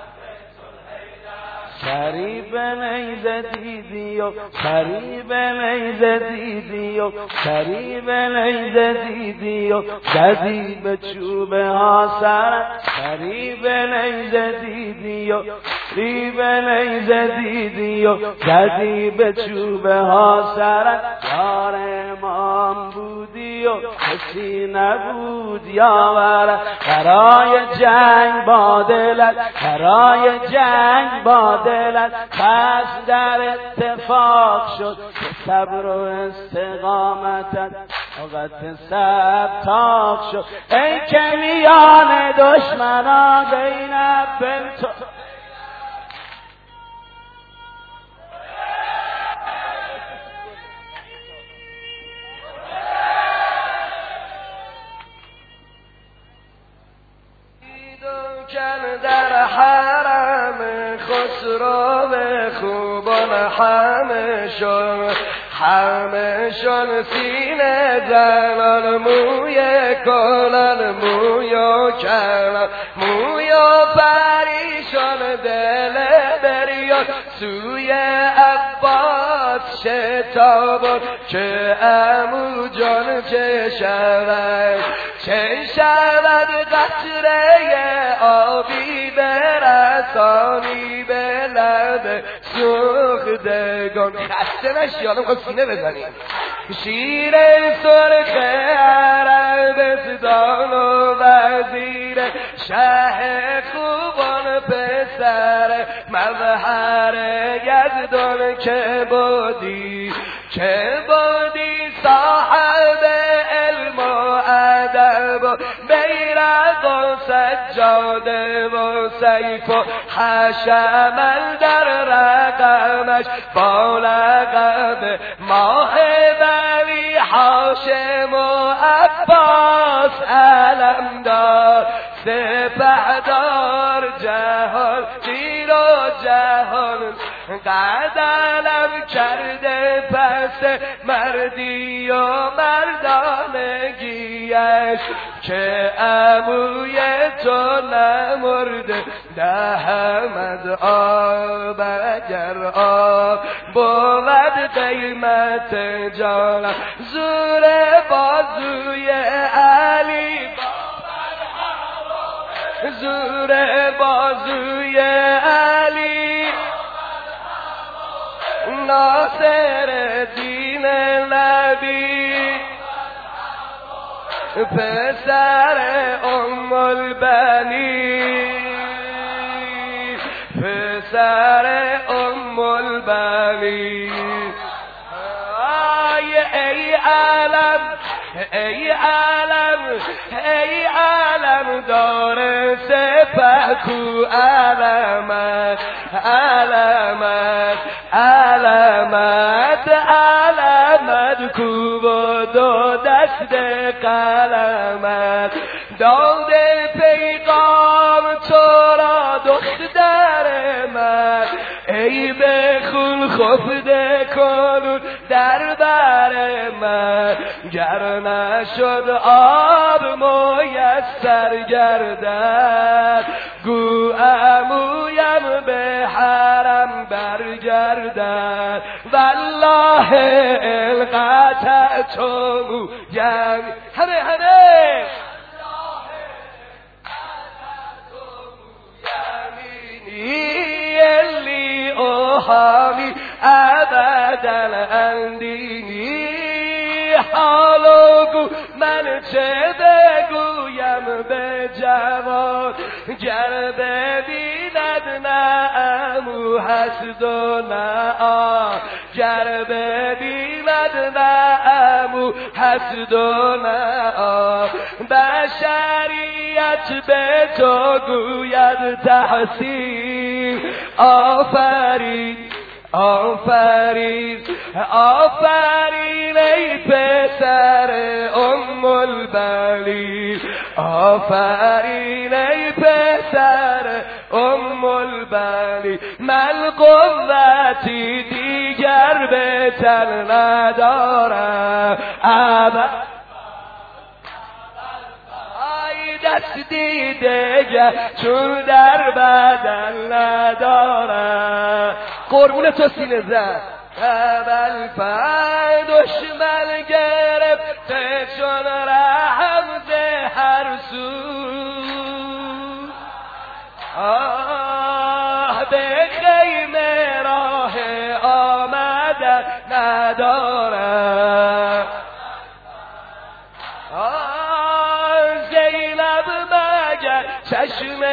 شریب نیزه دیدی و شریب نیزه دیدی و شریب نیزه دیدی و زدی به چوب ها سر شریب نیزه دیدی و شریب نیزه دیدی و زدی به چوب ها سر یار امام بودی بودی و کسی نبود یاور، برای جنگ با دلت، برای جنگ با دلت پس در اتفاق شد که صبر و استقامتت وقت صبر تاق شد. ای که میان دشمنان بین بنتو در حرم خسرو خوبان همه شن همه شن سینه زنان موی کنن موی و کنن موی و پریشان دل بریان سوی عباس شتابان که عمو جان چه شود چه شود قطره آبی برسانی به لب سوختگان. خسته نشی آدم خواست سینه بزنیم. شیر سرخ عربستان و وزیر شه خوبان پسر مظهر یزدان که بودی که بودی صاحب علم و ادب و بیرق و سجاده و سیف و حشمل در رقمش با لقب ماه بلی حاشم و عباس علمدار سپهدار جهان گیر و جهان قدلم کرده پس مردی و مردانگیش که عموی تو نمرده دهمد آب اگر آب بود قیمت جانم زور بازوی علی زور بازوی علی ناصر دین نبی پسر ام البنی پسر ام البنی ای عالم ای عالم ای عالم دار سپه کو علمت علمت علمت علمت کو و دو دست قلمت داد پیغام تو را دختر من ای به خون خفته کنون در بر من گر نشد آب میسر گردد گو عمویم به حرم برگردد والله القطع تو مویم همه همه يلي أوهامي أبدا أنديني حالوگو من چه بگویم به جوان گر ببیند نه عمو حسد و نه آه گر ببیند نه عمو حسد و نه آه بشریت به تو گوید تحسین آفرین آفرین آفرین ای پسر ام البنی آفرین ای پسر ام البنی من قوتی دیگر به تن ندارم ابد دست دیده چون در بدن ندارم قربون تو سینه زن قبل پر دشمن گرفته چون رمز هر سو آه به خیمه راه آمدن ندارم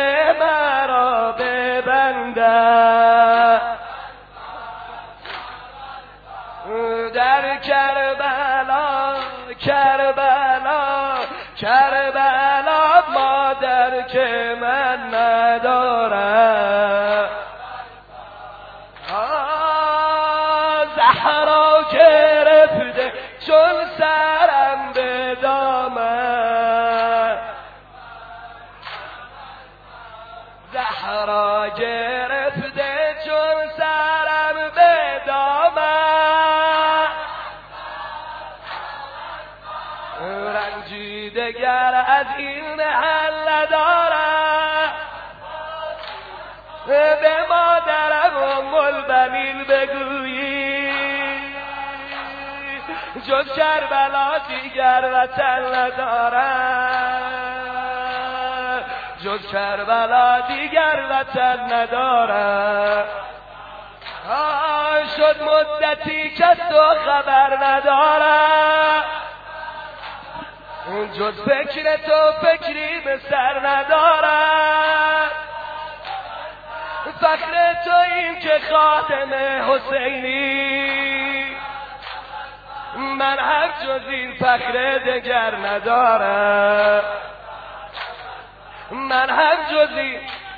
مرا ببندد در کربلا کربلا کربلا مادر که من ندارم زهرا گرفته چون سرم به دامن زهرا گرفته چون سرم به دامن رنجیده گر از این حل ندارم به مادرم ام البنین بگویی جز کربلا دیگر وطن ندارم جز کربلا دیگر وطن ندارم شد مدتی که تو خبر ندارم جز فکر تو فکری به سر ندارم فخر تو این که خاتم حسینی من هم جز این فخر دگر ندارم من هم جز این